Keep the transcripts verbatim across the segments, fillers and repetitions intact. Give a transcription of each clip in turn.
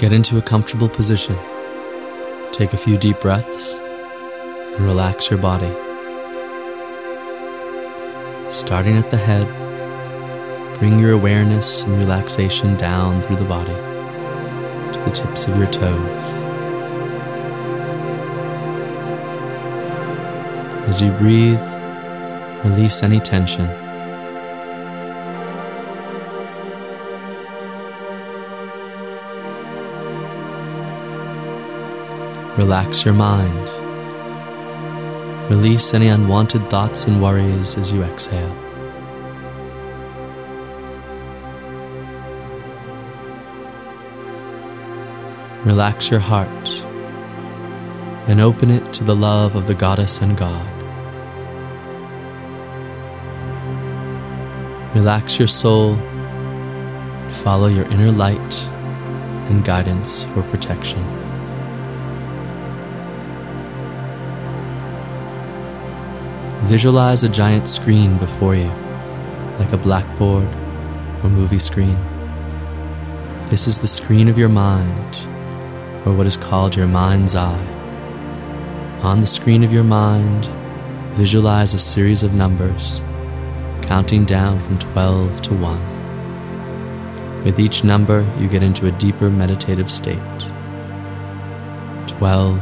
Get into a comfortable position. Take a few deep breaths and relax your body. Starting at the head, bring your awareness and relaxation down through the body to the tips of your toes. As you breathe, release any tension. Relax your mind. Release any unwanted thoughts and worries as you exhale. Relax your heart and open it to the love of the Goddess and God. Relax your soul and follow your inner light and guidance for protection. Visualize a giant screen before you, like a blackboard or movie screen. This is the screen of your mind, or what is called your mind's eye. On the screen of your mind, visualize a series of numbers, counting down from twelve to one. With each number, you get into a deeper meditative state. twelve,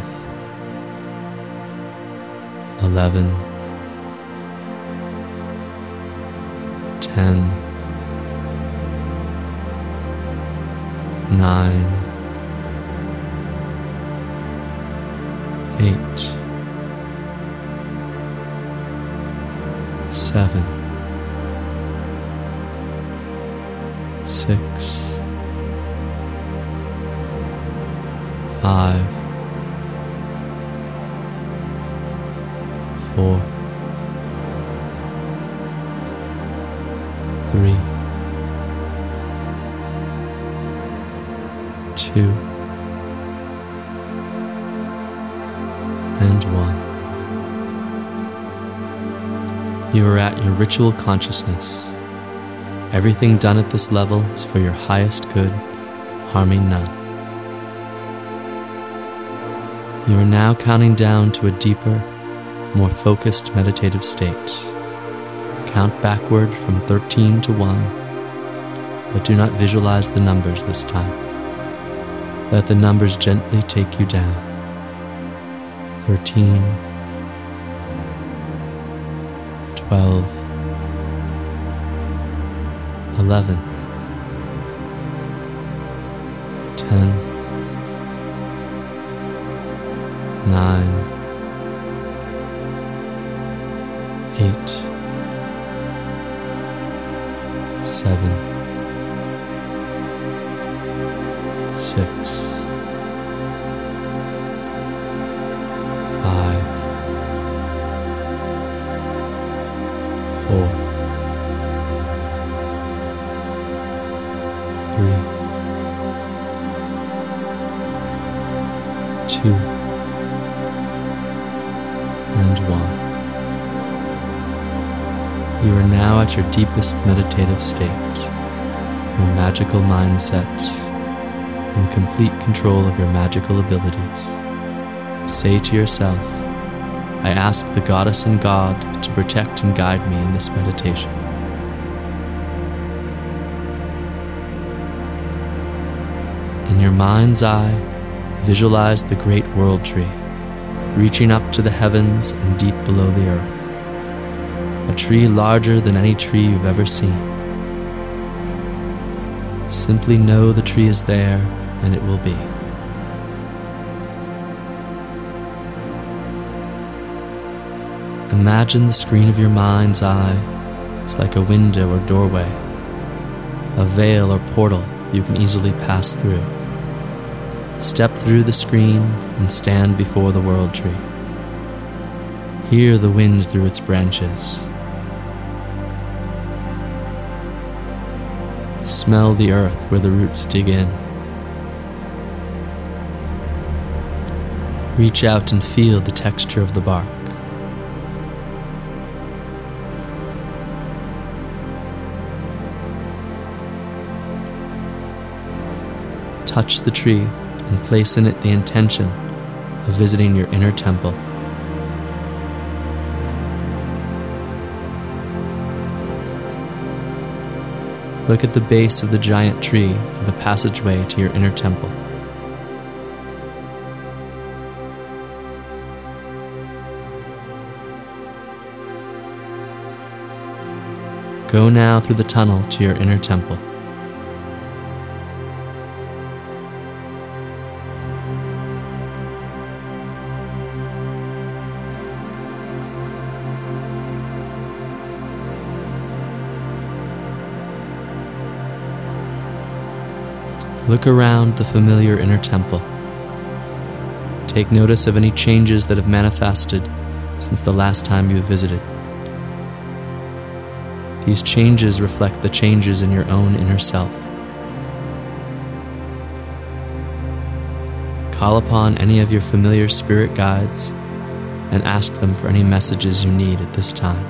eleven, ten, nine, eight, seven, six, five, four, three, two, and one. You are at your ritual consciousness. Everything done at this level is for your highest good, harming none. You are now counting down to a deeper, more focused meditative state. Count backward from thirteen to one, but do not visualize the numbers this time. Let the numbers gently take you down. thirteen, twelve, eleven, ten, nine, eight, seven, six, five, four, three, two, and one. You are now at your deepest meditative state, your magical mindset, in complete control of your magical abilities. Say to yourself, I ask the Goddess and God to protect and guide me in this meditation. In your mind's eye, visualize the great world tree, reaching up to the heavens and deep below the earth. A tree larger than any tree you've ever seen. Simply know the tree is there, and it will be. Imagine the screen of your mind's eye is like a window or doorway, a veil or portal you can easily pass through. Step through the screen and stand before the world tree. Hear the wind through its branches. Smell the earth where the roots dig in. Reach out and feel the texture of the bark. touch the tree and place in it the intention of visiting your inner temple. Look at the base of the giant tree for the passageway to your inner temple. Go now through the tunnel to your inner temple. Look around the familiar inner temple. Take notice of any changes that have manifested since the last time you have visited. These changes reflect the changes in your own inner self. Call upon any of your familiar spirit guides and ask them for any messages you need at this time.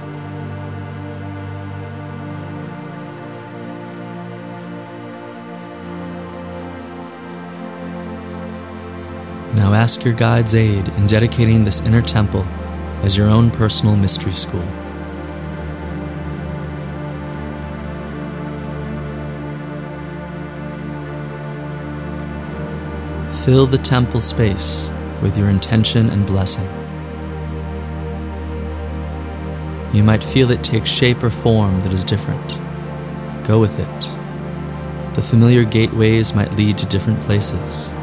Now ask your guide's aid in dedicating this inner temple as your own personal mystery school. Fill the temple space with your intention and blessing. You might feel it take shape or form that is different. Go with it. The familiar gateways might lead to different places.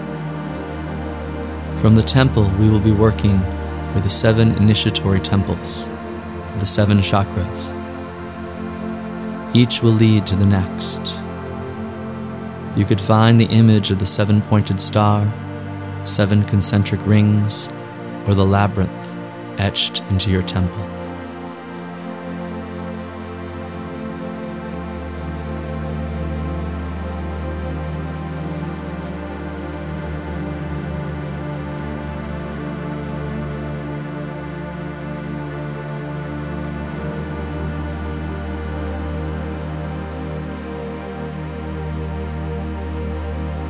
From the temple, we will be working with the seven initiatory temples for the seven chakras. Each will lead to the next. You could find the image of the seven-pointed star, seven concentric rings, or the labyrinth etched into your temple.